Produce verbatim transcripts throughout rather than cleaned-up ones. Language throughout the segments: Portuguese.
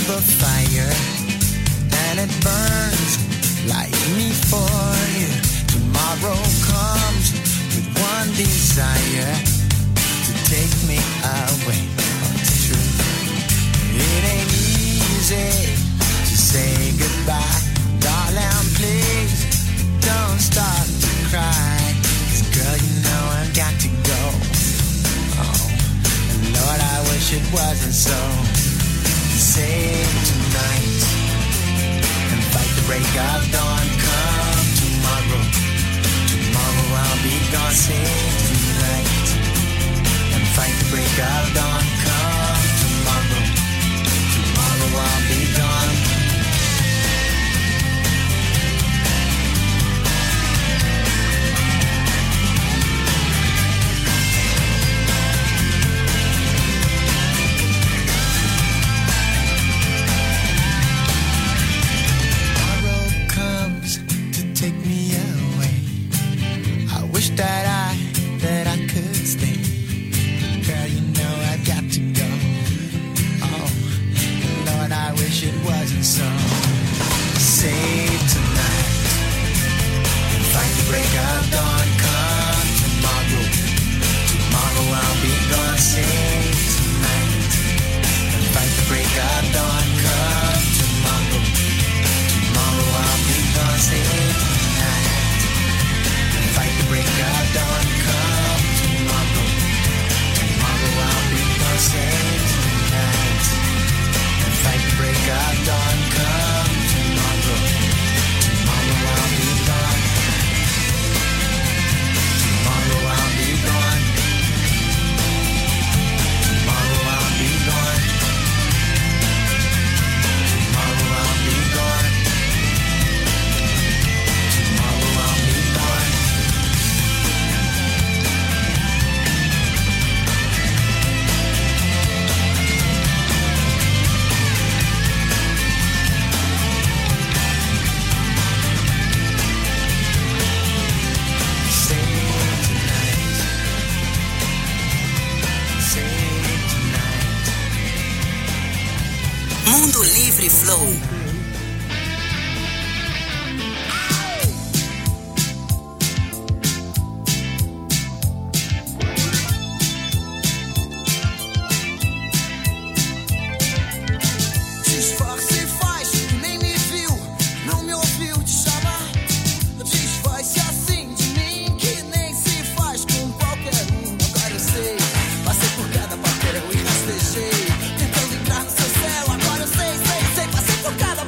the fire, and it burns like me for you. Tomorrow comes with one desire, to take me away from the truth. It ain't easy to say goodbye, darling, please don't start to cry. 'Cause girl, you know I've got to go. Oh, and Lord, I wish it wasn't so. Save tonight and fight the break of dawn. Come tomorrow, tomorrow I'll be gone. Save tonight and fight the break of dawn. Come tomorrow, tomorrow I'll be gone. That I, that I could stay. Girl, you know I've got to go. Oh, Lord, I wish it wasn't so. Save tonight and fight the break of dawn. Come tomorrow, tomorrow I'll be gone. Save tonight and fight the break of dawn. Come tomorrow, tomorrow I'll be gone. Save tonight. Fight the break of dawn, come tomorrow. Tomorrow I'll be gone, save tonight. And fight the break of dawn, come tomorrow. Tomorrow I'll be gone. Tomorrow I'll be gone. Tomorrow I'll be gone. Tomorrow I'll be gone. Tomorrow I'll be gone. Mundo Livre Flow. Tentando entrar no seu céu, agora eu sei, sei, sei, passei por cada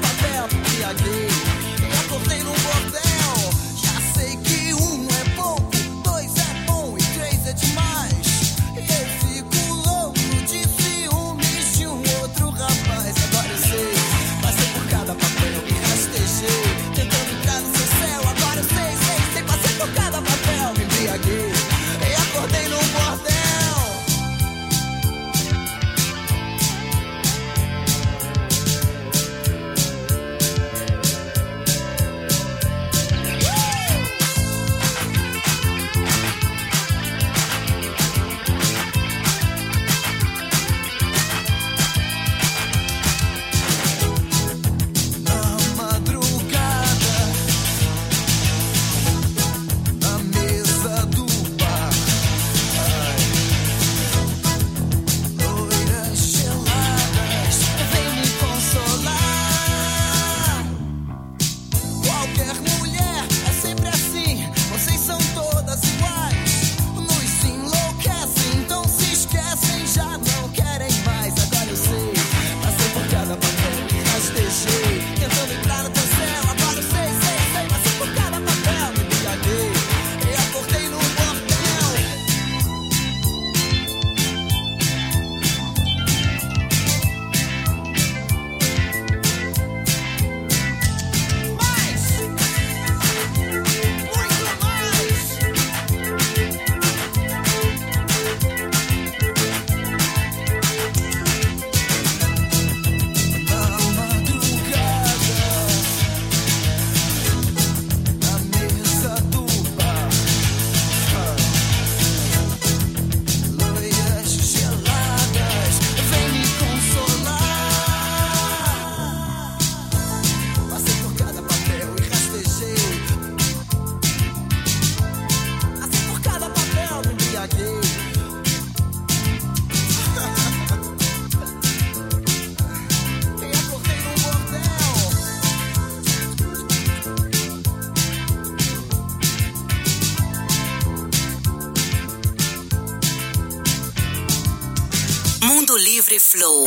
Livre Flow.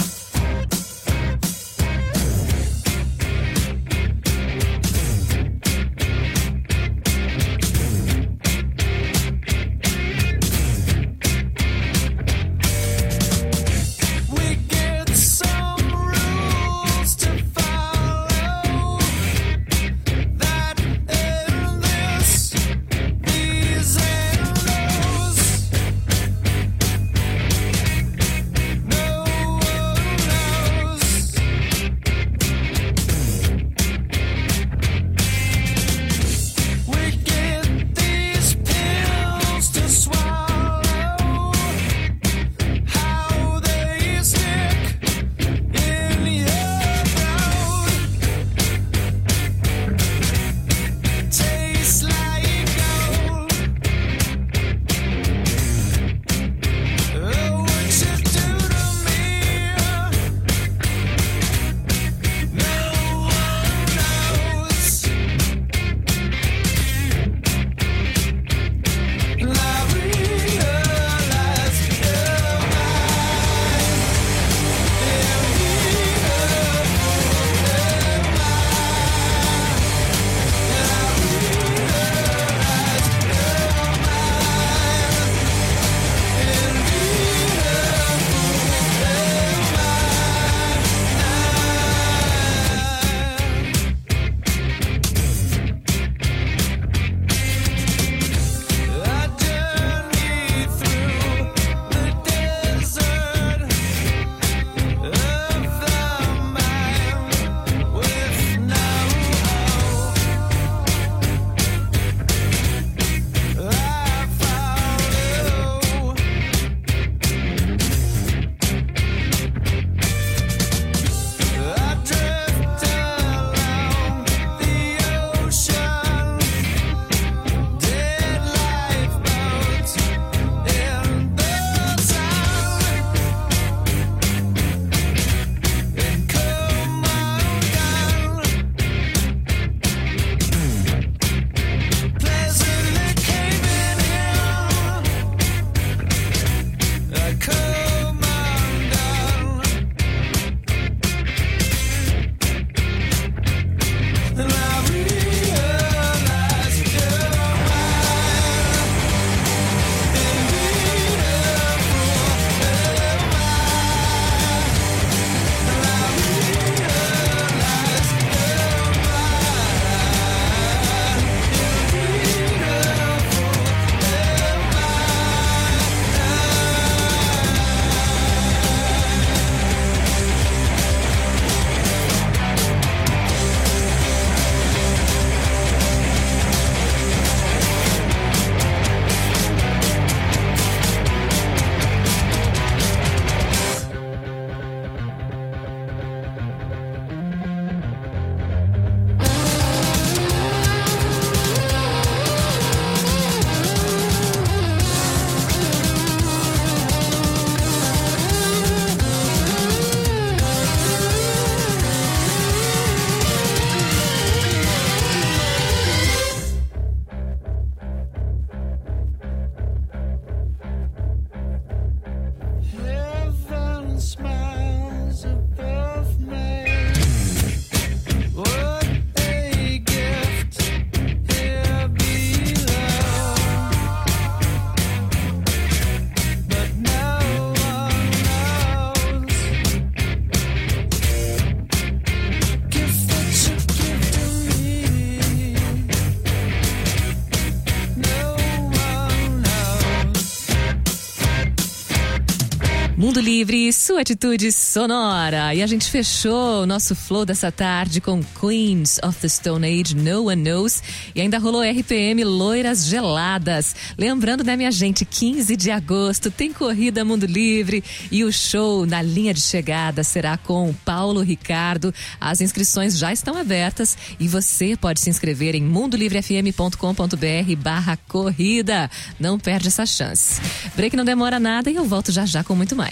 Mundo Livre, sua atitude sonora. E a gente fechou o nosso flow dessa tarde com Queens of the Stone Age, No One Knows. E ainda rolou R P M Loiras Geladas. Lembrando, né, minha gente, quinze de agosto tem Corrida Mundo Livre e o show na linha de chegada será com Paulo Ricardo. As inscrições já estão abertas e você pode se inscrever em mundolivrefm.com.br barra corrida. Não perde essa chance. Break não demora nada e eu volto já já com muito mais.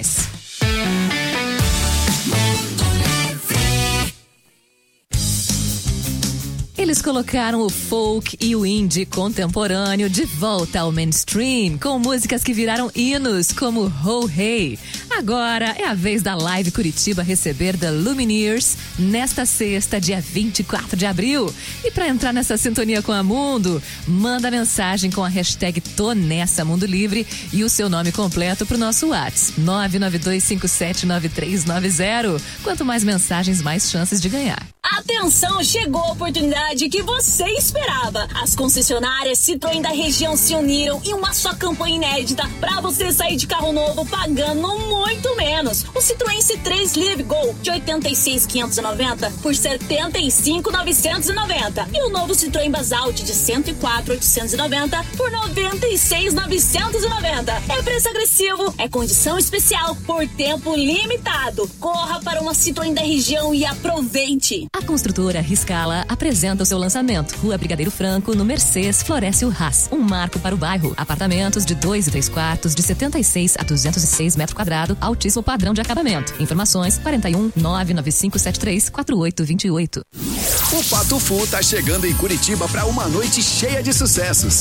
Eles colocaram o folk e o indie contemporâneo de volta ao mainstream, com músicas que viraram hinos como Ho Hey. Agora é a vez da Live Curitiba receber The Lumineers nesta sexta, dia vinte e quatro de abril. E para entrar nessa sintonia com a Mundo, manda mensagem com a hashtag Tonessa Mundo Livre e o seu nome completo pro nosso WhatsApp nove nove dois cinco sete nove três nove zero. Quanto mais mensagens, mais chances de ganhar. Atenção, chegou a oportunidade que você esperava. As concessionárias Citroën da região se uniram em uma só campanha inédita para você sair de carro novo pagando muito menos. O Citroën C três Live Go de oitenta e seis mil quinhentos e noventa por setenta e cinco mil novecentos e noventa e o novo Citroën Basalt de cento e quatro mil oitocentos e noventa por noventa e seis mil novecentos e noventa. É preço agressivo, é condição especial por tempo limitado. Corra para uma Citroën da região e aproveite. A construtora Riscala apresenta o seu lançamento. Rua Brigadeiro Franco, no Mercês, Floresce o Haas. Um marco para o bairro. Apartamentos de dois e três quartos, de setenta e seis a duzentos e seis metros quadrados, altíssimo padrão de acabamento. Informações quarenta e um, nove nove cinco sete três, quatro oito dois oito. O Pato Fu tá chegando em Curitiba para uma noite cheia de sucessos.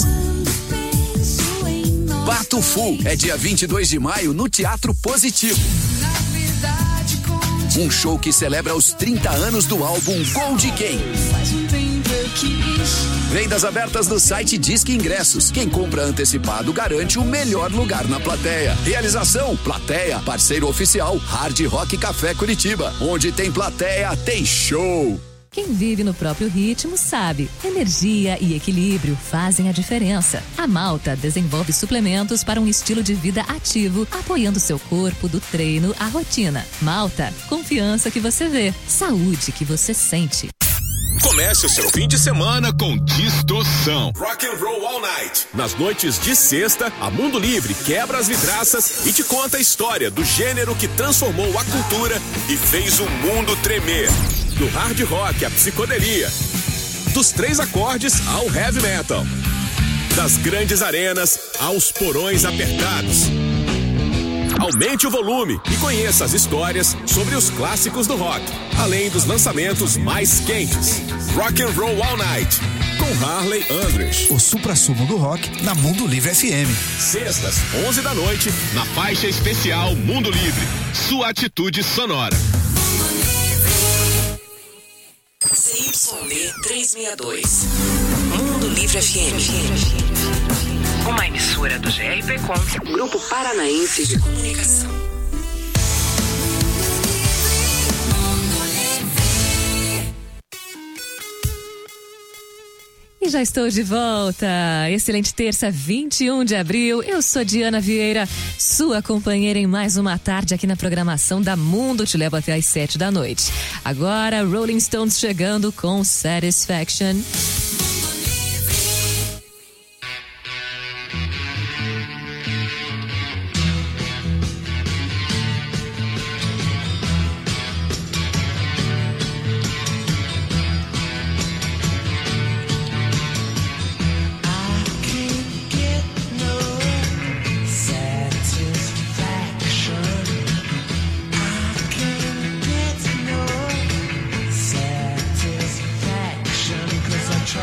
Pato Fu é dia vinte e dois de maio no Teatro Positivo. Um show que celebra os trinta anos do álbum Gold Quem. Vendas abertas no site Disque Ingressos. Quem compra antecipado garante o melhor lugar na plateia. Realização: Plateia, parceiro oficial Hard Rock Café Curitiba. Onde tem plateia, tem show. Quem vive no próprio ritmo sabe, energia e equilíbrio fazem a diferença. A Malta desenvolve suplementos para um estilo de vida ativo, apoiando seu corpo do treino à rotina. Malta, confiança que você vê, saúde que você sente. Comece o seu fim de semana com Distorção. Rock and Roll All Night. Nas noites de sexta, a Mundo Livre quebra as vidraças e te conta a história do gênero que transformou a cultura e fez o mundo tremer. Do hard rock à psicodelia, dos três acordes ao heavy metal, das grandes arenas aos porões apertados. Aumente o volume e conheça as histórias sobre os clássicos do rock, além dos lançamentos mais quentes. Rock and Roll All Night, com Harley Andress. O suprassumo do rock na Mundo Livre F M. Sextas, onze da noite, na faixa especial Mundo Livre. Sua atitude sonora. C Y B trezentos e sessenta e dois. Mundo Livre F M. Uma emissora do G R P Com, Grupo Paranaense de Comunicação. E já estou de volta. Excelente terça, vinte e um de abril. Eu sou Diana Vieira, sua companheira em mais uma tarde aqui na programação da Mundo. Te levo até às sete da noite. Agora, Rolling Stones chegando com Satisfaction. Satisfaction, 'cause I try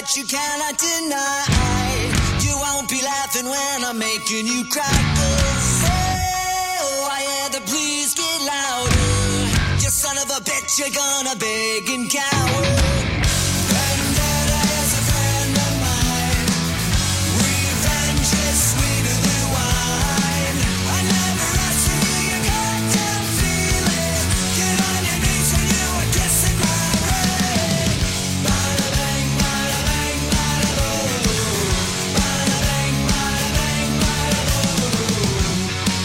that you cannot deny. You won't be laughing when I'm making you cry. Oh, I hear the please get louder. You son of a bitch, you're gonna beg and cower. Vendetta is a friend of mine. Revenge is sweeter than wine. I never asked for you, you goddamn feel it. Get on your knees when you were kissing my ring. Bada bang, bada bang, bada boom. Bada bang, bada bang, bada boom.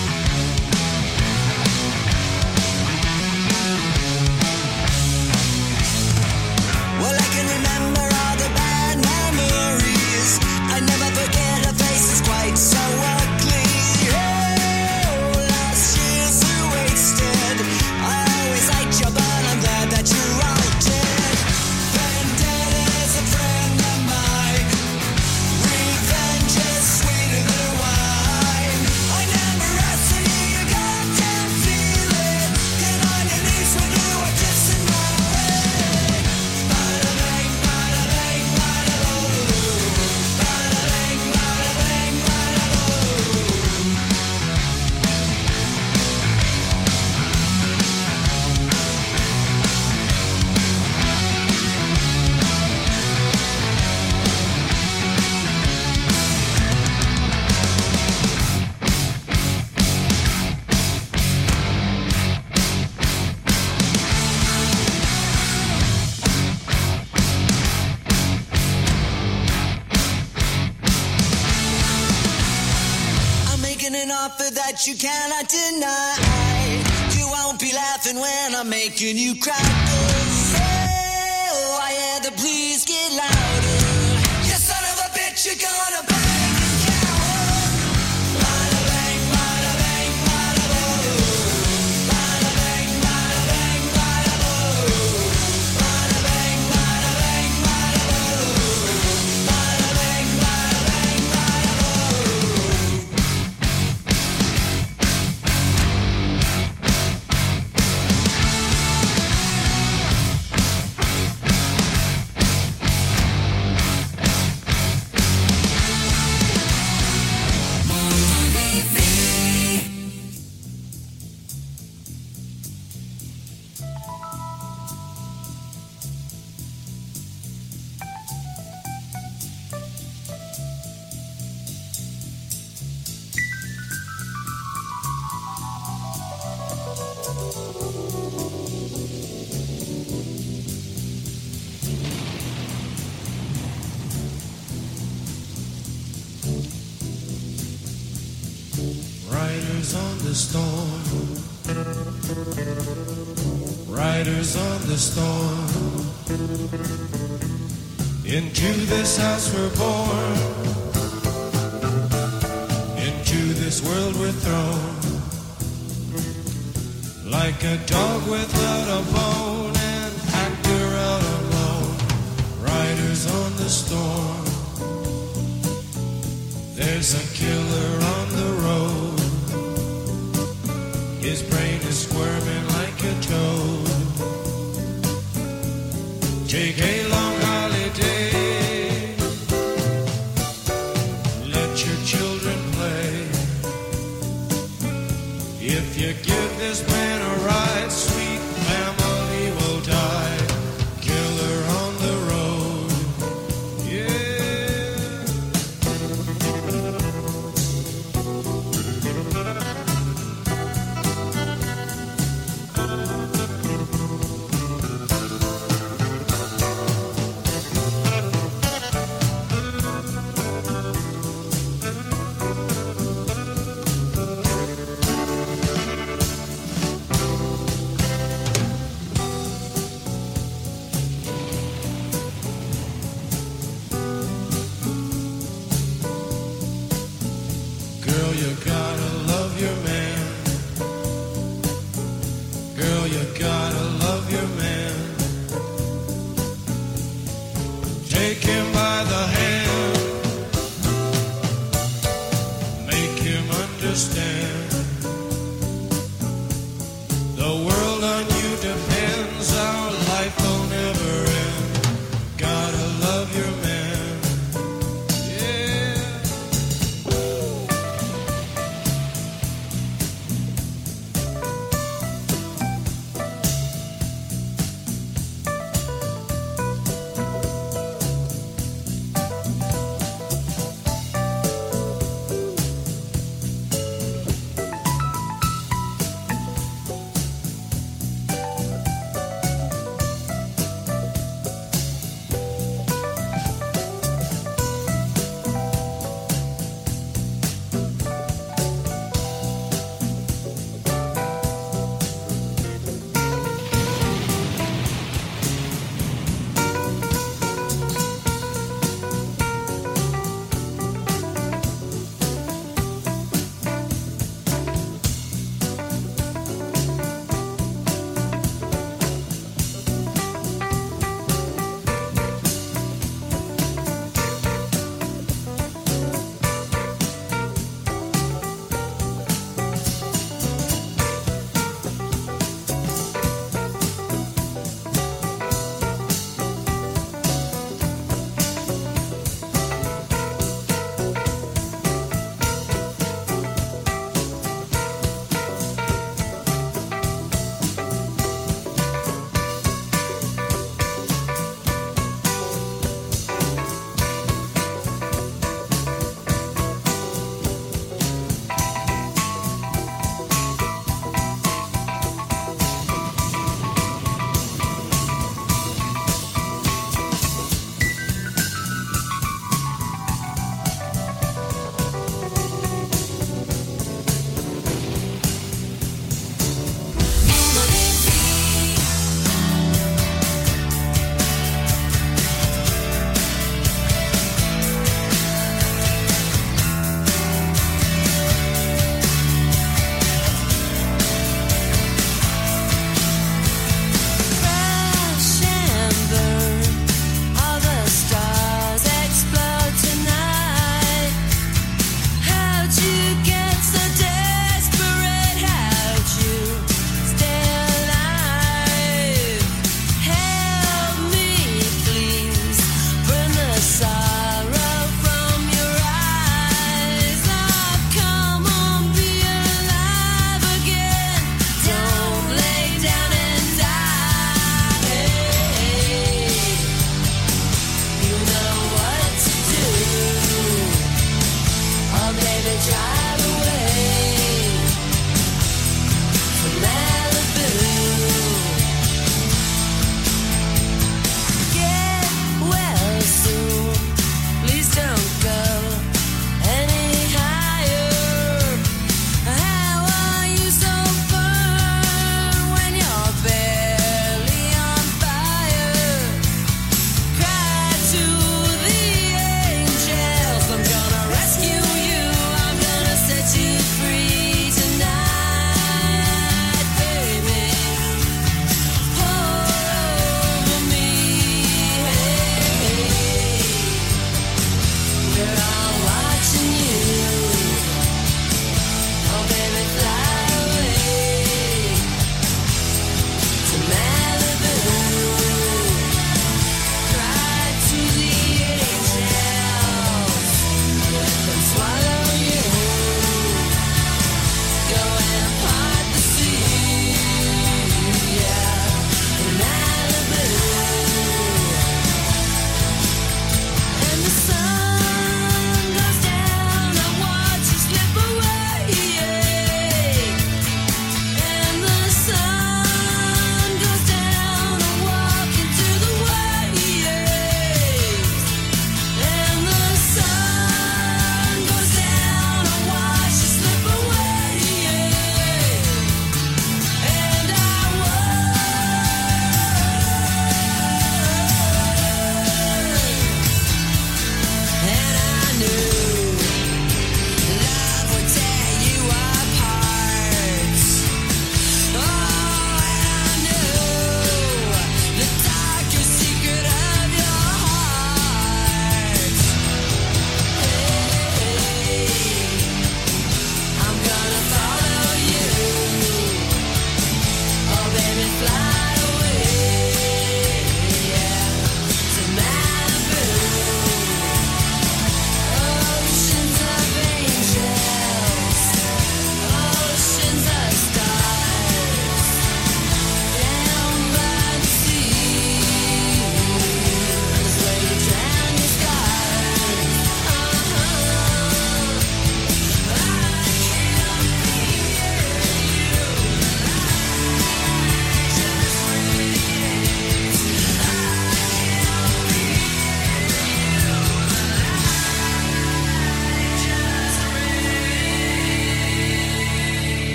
Well, I can remember all the bad memories. I never forget her face is quite so ugly. Oh, last year's were wasted. I always liked you, but I'm glad that you're all dead. Vendetta is a friend of mine. Revenge is sweeter than wine. I never asked for you, you goddamn feel it. Get on your knees when you were kissing my ring. Bada bang, bada bang, bada boom. Bada bang, bada bang, bada boom. I'm making an offer that you cannot deny. You won't be laughing when I'm making you cry. Oh, I hear the please get louder. You son of a bitch, you're gonna bang and cower. Bada bang, bada bang, bada boom. Bada bang, bada bang, bada boom. Bada bang, bada bang, bada boom. Bada bang, bada bang, bada boom. Riders on the storm. Riders on the storm. Into this house we're born. Into this world we're thrown. Like a dog without a bone, an actor out alone. Riders on the storm. There's a killer on the road. His brain is squirming like a toad. Take a long holiday. Let your children play. If you give this man a ride, sweet family will die. Killer on the road. Yeah. Girl, you gotta love your man. Girl, you gotta love your man. Take him by the hand. Make him understand. The world on you depends. Our life will never end. Gotta love your man.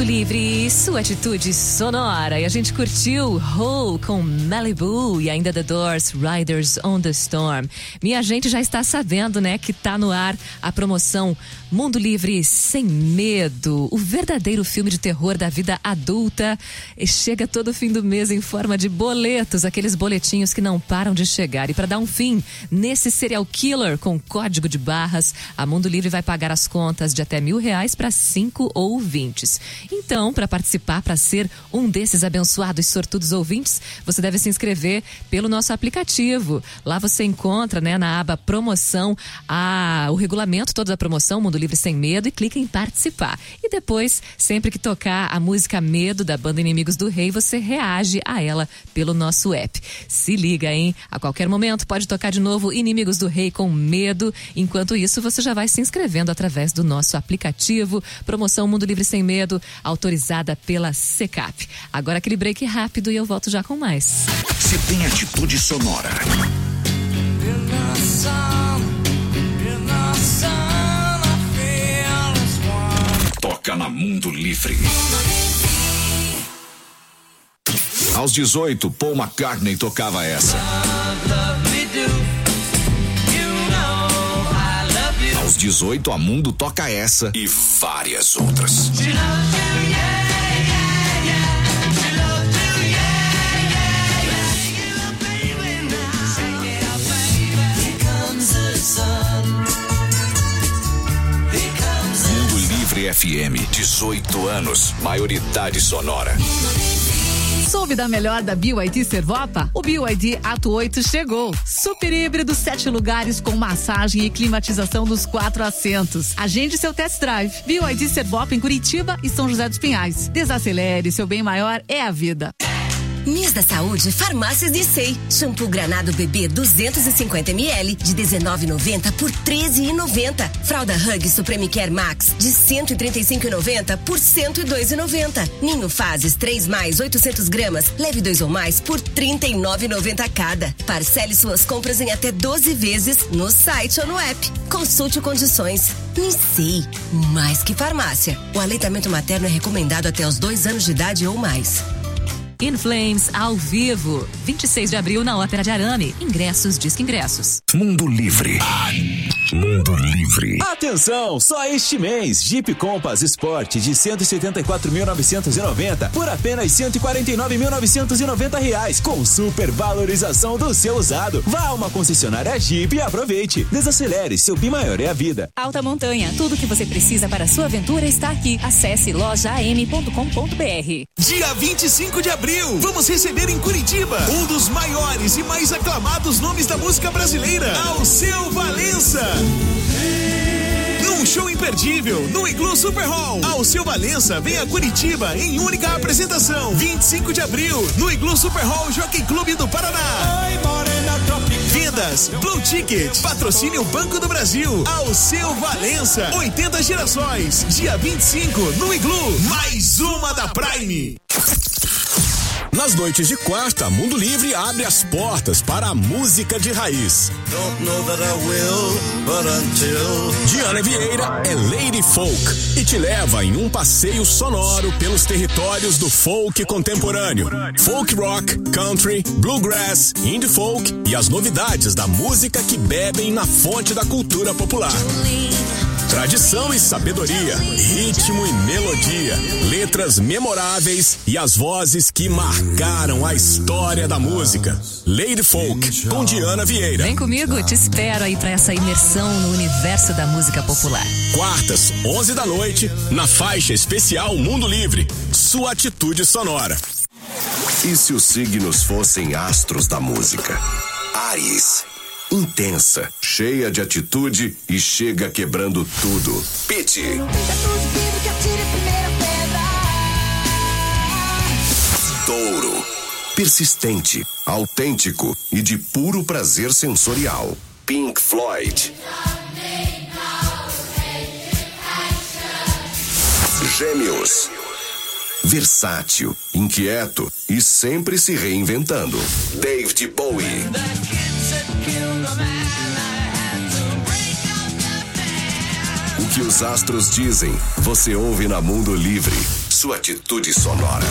Livre, sua atitude sonora. E a gente curtiu Hole com Malibu e ainda The Doors, Riders on the Storm. Minha gente já está sabendo, né, que tá no ar a promoção Mundo Livre Sem Medo, o verdadeiro filme de terror da vida adulta. E chega todo fim do mês em forma de boletos, aqueles boletinhos que não param de chegar. E para dar um fim nesse serial killer com código de barras, a Mundo Livre vai pagar as contas de até mil reais para cinco ouvintes. Então, para participar, para ser um desses abençoados e sortudos ouvintes, você deve se inscrever pelo nosso aplicativo. Lá você encontra, né, na aba promoção, a, o regulamento todo da promoção Mundo Livre Sem Medo e clica em participar. E depois, sempre que tocar a música Medo da banda Inimigos do Rei, você reage a ela pelo nosso app. Se liga, hein? A qualquer momento pode tocar de novo Inimigos do Rei com Medo. Enquanto isso, você já vai se inscrevendo através do nosso aplicativo. Promoção Mundo Livre Sem Medo, autorizada pela Secap. Agora aquele break rápido e eu volto já com mais. Se tem atitude sonora. Toca na Mundo Livre. Aos dezoito, Paul McCartney tocava essa. Aos dezoito, a Mundo toca essa e várias outras. Mundo Livre F M, dezoito anos, maioridade sonora. Soube da melhor da B Y D Servopa? O B Y D Ato oito chegou. Super híbrido, sete lugares com massagem e climatização dos quatro assentos. Agende seu test drive. B Y D Servopa em Curitiba e São José dos Pinhais. Desacelere, seu bem maior é a vida. Mês da Saúde, Farmácias Dissei. Shampoo Granado Bebê duzentos e cinquenta mililitros de dezenove reais e noventa centavos por treze reais e noventa centavos. Fralda Hug Supreme Care Max de cento e trinta e cinco reais e noventa centavos por cento e dois reais e noventa centavos. Ninho Fases três mais oitocentos gramas, leve dois ou mais por trinta e nove reais e noventa centavos cada. Parcele suas compras em até doze vezes no site ou no app. Consulte condições. Dissei, mais que farmácia. O aleitamento materno é recomendado até os dois anos de idade ou mais. In Flames ao vivo, vinte e seis de abril na Ópera de Arame. Ingressos, Disque Ingressos. Mundo Livre. Mundo Livre. Atenção, só este mês, Jeep Compass Sport de cento e setenta e quatro mil novecentos e noventa por apenas cento e quarenta e nove mil novecentos e noventa reais, com super valorização do seu usado. Vá a uma concessionária Jeep e aproveite. Desacelere, seu bem maior é a vida. Alta Montanha, tudo que você precisa para a sua aventura está aqui. Acesse loja a m ponto com ponto b r. Dia vinte e cinco de abril, vamos receber em Curitiba um dos maiores e mais aclamados nomes da música brasileira, Alceu Valença. Num show imperdível no Iglu Super Hall, Alceu Valença vem a Curitiba em única apresentação. vinte e cinco de abril no Iglu Super Hall Jockey Clube do Paraná. Vendas Blue Ticket, patrocínio Banco do Brasil. Alceu Valença, oitenta gerações. Dia vinte e cinco no Iglu, mais uma da Prime. Nas noites de quarta, Mundo Livre abre as portas para a música de raiz. Diana Vieira é Lady Folk e te leva em um passeio sonoro pelos territórios do folk contemporâneo. Folk rock, country, bluegrass, indie folk e as novidades da música que bebem na fonte da cultura popular. Tradição e sabedoria, ritmo e melodia, letras memoráveis e as vozes que marcaram a história da música. Lady Folk, com Diana Vieira. Vem comigo, te espero aí pra essa imersão no universo da música popular. Quartas, onze da noite, na faixa especial Mundo Livre, sua atitude sonora. E se os signos fossem astros da música? Áries. Intensa, cheia de atitude e chega quebrando tudo. Pitty. Touro. Persistente, autêntico e de puro prazer sensorial. Pink Floyd. Gêmeos. Versátil, inquieto e sempre se reinventando. David Bowie. O que os astros dizem, você ouve na Mundo Livre. sua atitude sonora.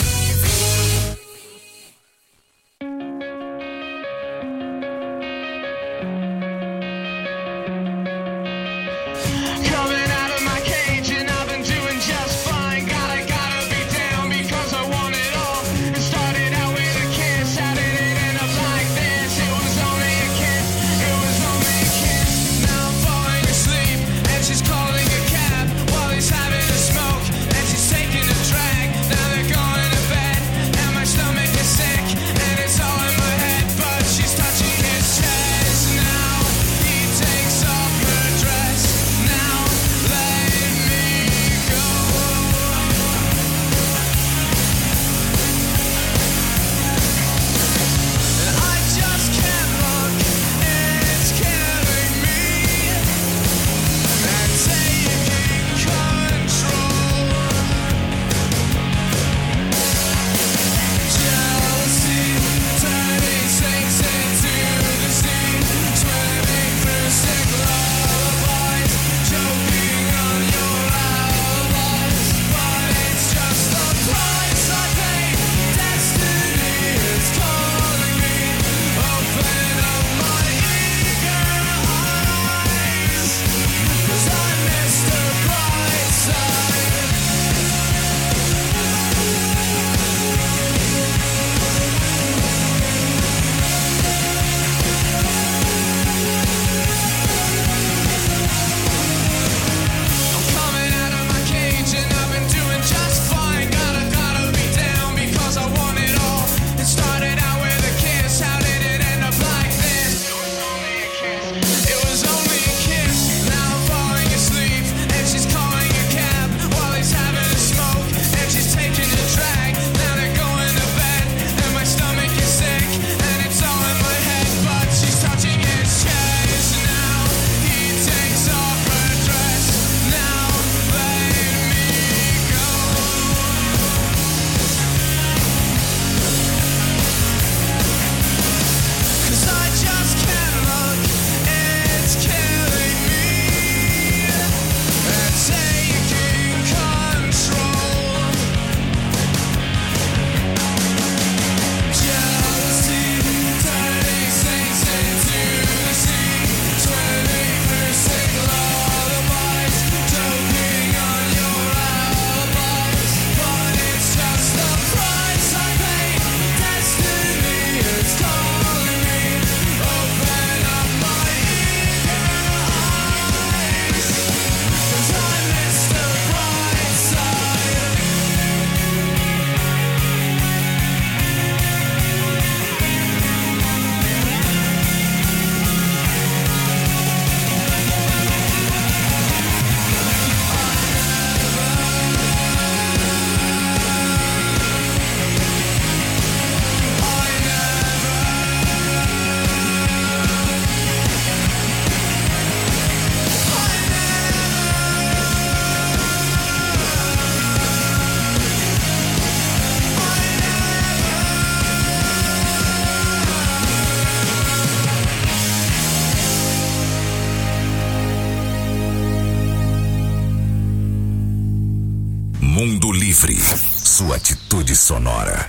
Mundo Livre, sua atitude sonora.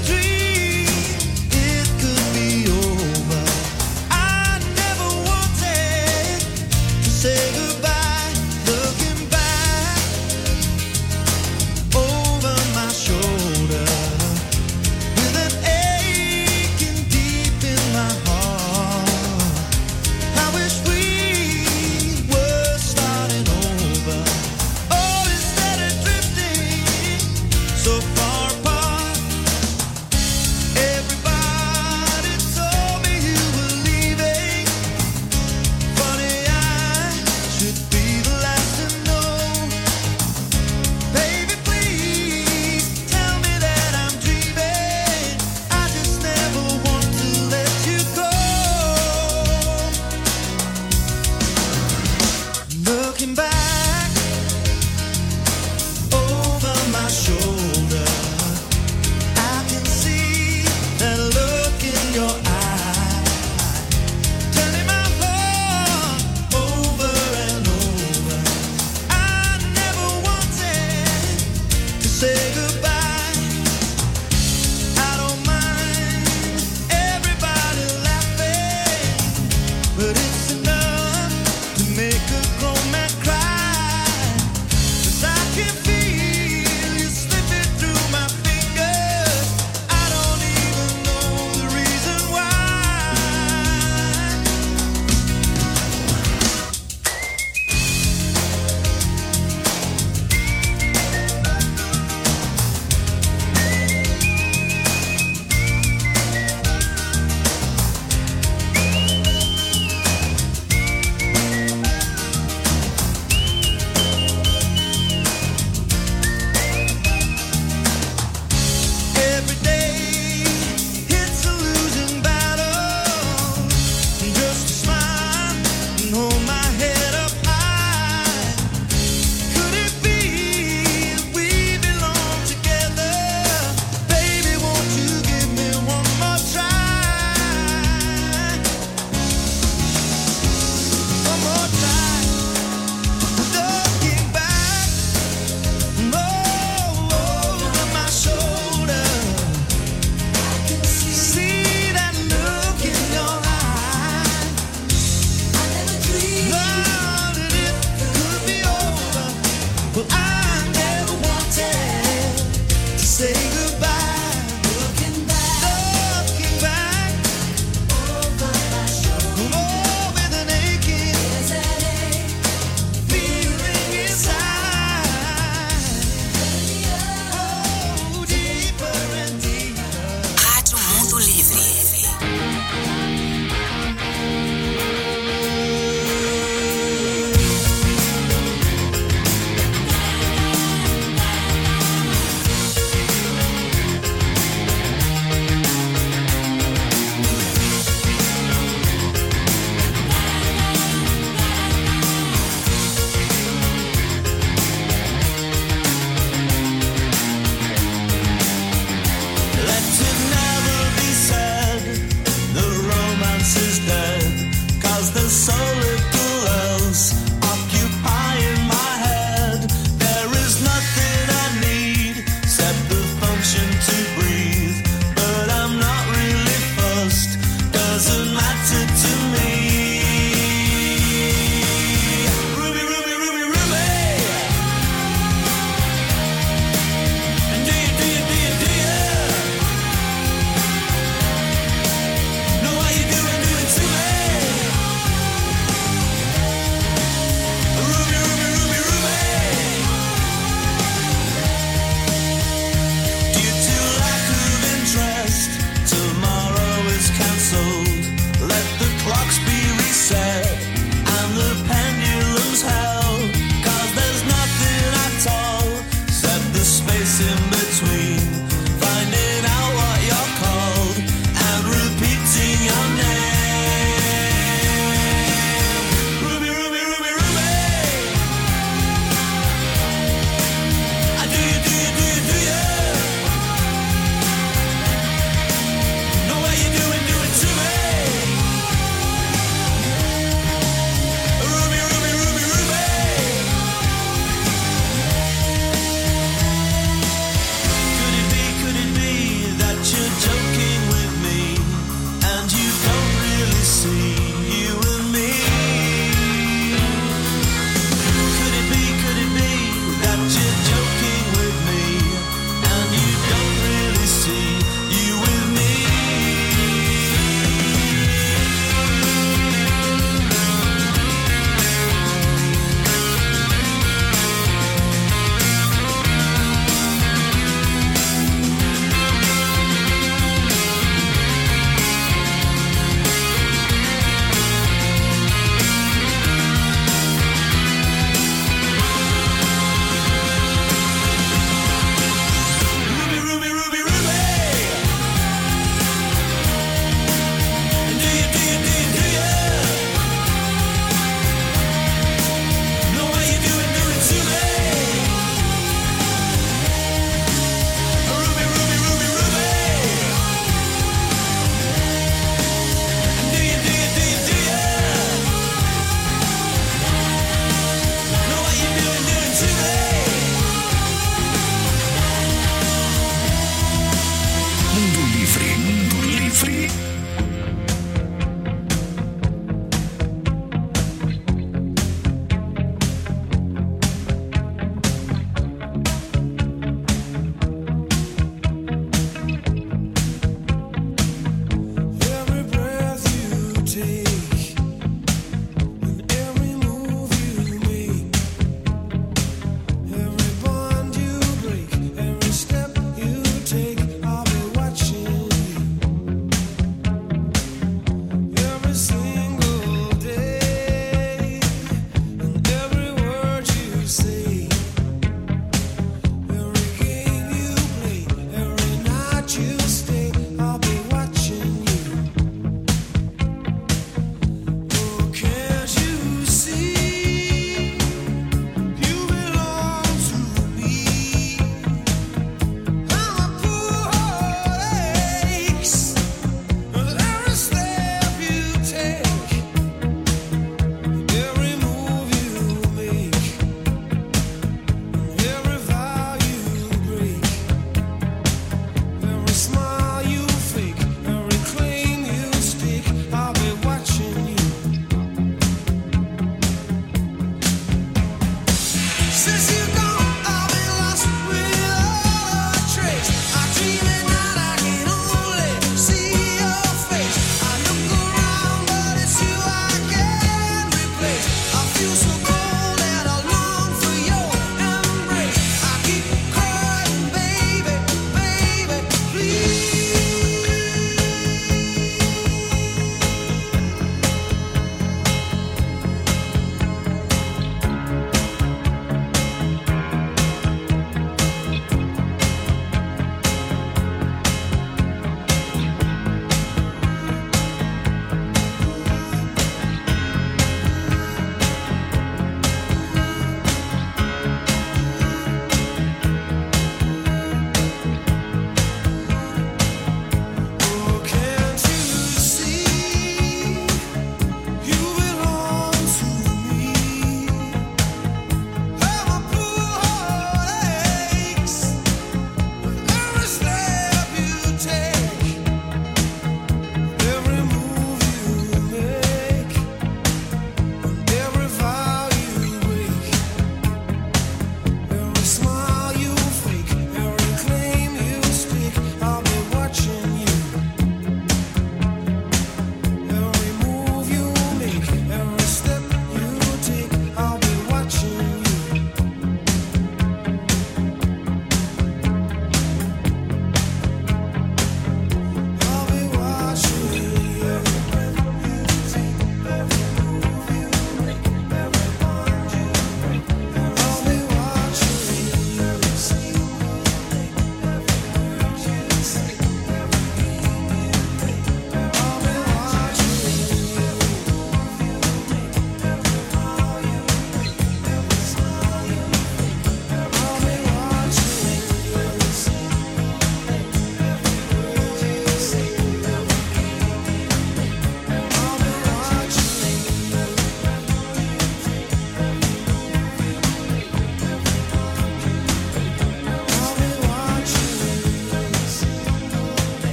Over. I never wanted say goodbye. I don't mind everybody laughing, but it's enough to make a grown man cry. 'Cause I can feel you slipping through my fingers. I don't even know the reason why. Every day it's a losing battle. Just a smile and hold my head up high. Could it be that we belong together? Baby, won't you give me one more try? One more try. Looking back, oh, over my shoulder. See that look in your eye. Love that it could be over. Well, I never wanted to say goodbye. Looking back, looking back over my shoulder. Oh, with an aching feeling inside. Oh, deeper and deeper. Rádio Mundo Livre.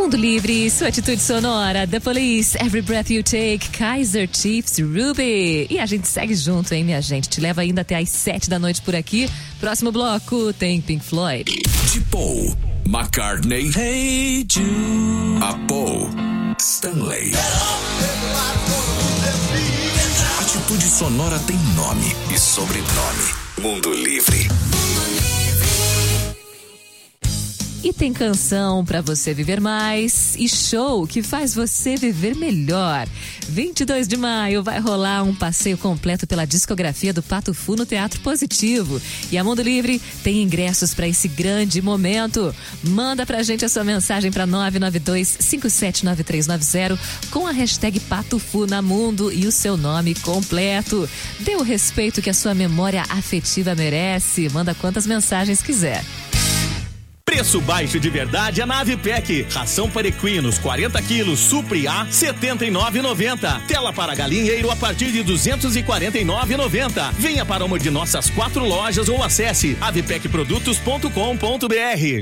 Mundo Livre, sua atitude sonora, The Police, Every Breath You Take, Kaiser Chiefs, Ruby. E a gente segue junto, hein, minha gente? Te leva ainda até às sete da noite por aqui. Próximo bloco tem Pink Floyd. De Paul McCartney, Hey Jude, a Paul Stanley. Atitude sonora tem nome e sobrenome. Mundo Livre. E tem canção pra você viver mais e show que faz você viver melhor. vinte e dois de maio vai rolar um passeio completo pela discografia do Pato Fu no Teatro Positivo. E a Mundo Livre tem ingressos pra esse grande momento. Manda pra gente a sua mensagem pra nove nove dois, cinco sete nove três nove zero com a hashtag Pato Fu na Mundo e o seu nome completo. Dê o respeito que a sua memória afetiva merece. Manda quantas mensagens quiser. Preço baixo de verdade é na Avipec. Ração para equinos quarenta quilos, Supri A, setenta e nove reais e noventa centavos. Tela para galinheiro a partir de duzentos e quarenta e nove reais e noventa centavos. Venha para uma de nossas quatro lojas ou acesse avipec produtos ponto com ponto br.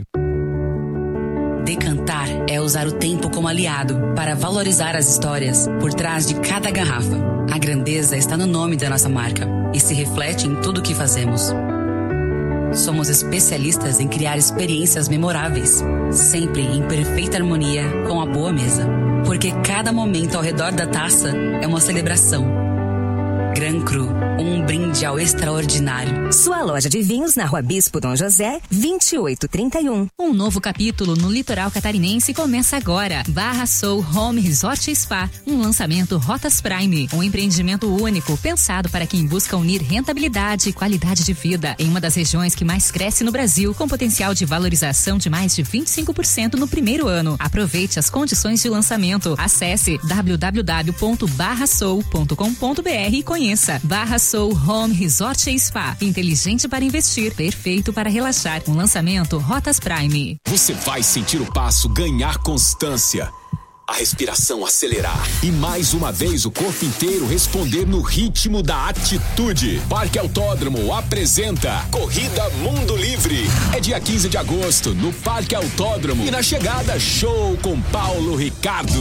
Decantar é usar o tempo como aliado para valorizar as histórias por trás de cada garrafa. A grandeza está no nome da nossa marca e se reflete em tudo o que fazemos. Somos especialistas em criar experiências memoráveis, sempre em perfeita harmonia com a boa mesa. Porque cada momento ao redor da taça é uma celebração. Gran Cru, um brinde ao extraordinário. Sua loja de vinhos na Rua Bispo Dom José, vinte e oito trinta e um. Um novo capítulo no litoral catarinense começa agora. Barra Soul Home Resort e Spa, um lançamento Rotas Prime, um empreendimento único pensado para quem busca unir rentabilidade e qualidade de vida em uma das regiões que mais cresce no Brasil, com potencial de valorização de mais de vinte e cinco por cento no primeiro ano. Aproveite as condições de lançamento. Acesse w w w ponto barra soul ponto com ponto br e conheça. Barra Soul Home Resort e Spa. Inteligente para investir, perfeito para relaxar. Um lançamento Rotas Prime. Você vai sentir o passo ganhar constância, a respiração acelerar e mais uma vez o corpo inteiro responder no ritmo da atitude. Parque Autódromo apresenta Corrida Mundo Livre. É dia quinze de agosto no Parque Autódromo e na chegada show com Paulo Ricardo.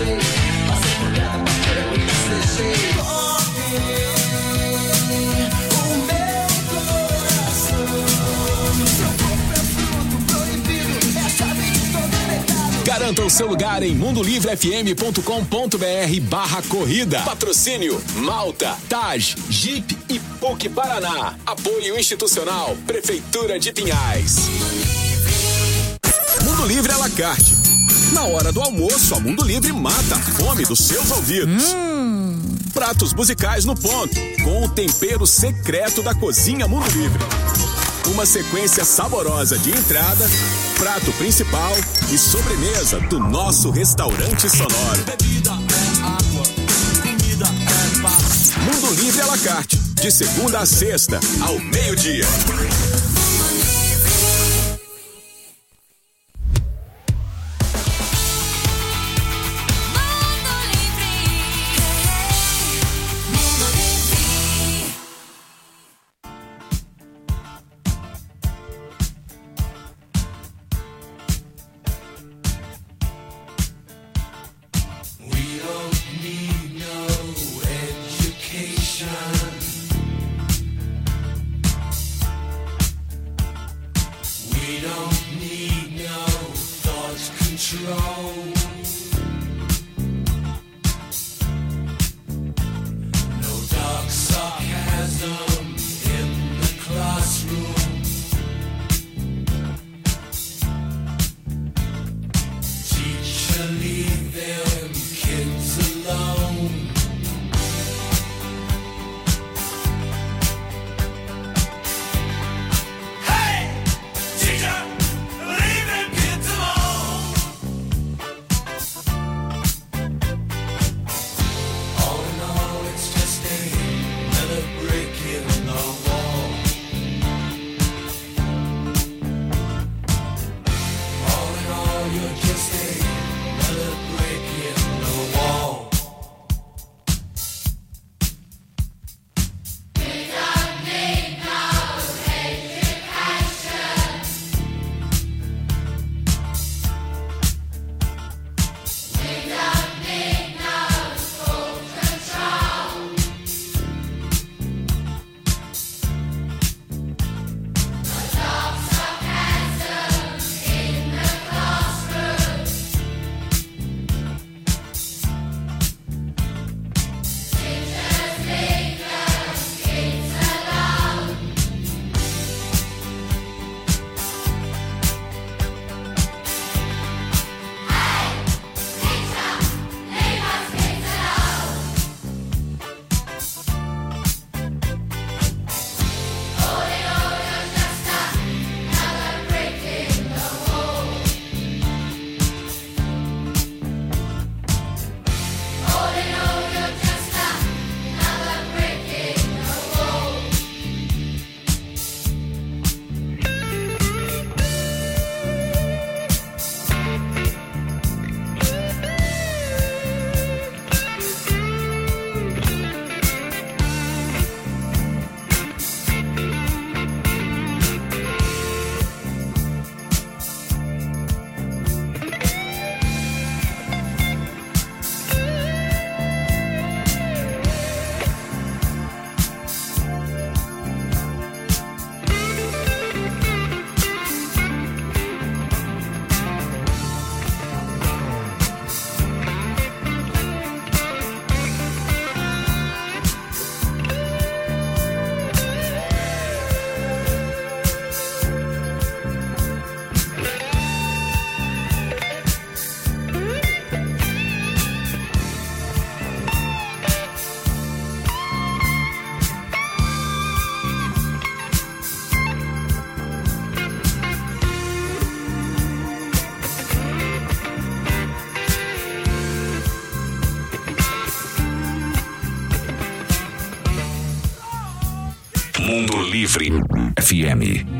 Garanta o seu lugar em mundo livre f m ponto com ponto br barra corrida. Patrocínio Malta, Taj, Jeep e P U C Paraná. Apoio institucional Prefeitura de Pinhais. Mundo Livre à la carte. Na hora do almoço, a Mundo Livre mata a fome dos seus ouvidos. Hum. Pratos musicais no ponto, com o tempero secreto da cozinha Mundo Livre. Uma sequência saborosa de entrada, prato principal e sobremesa do nosso restaurante sonoro. Bebida é água, comida é paz. Mundo Livre à la carte, de segunda a sexta, ao meio-dia. Mundo Livre F M.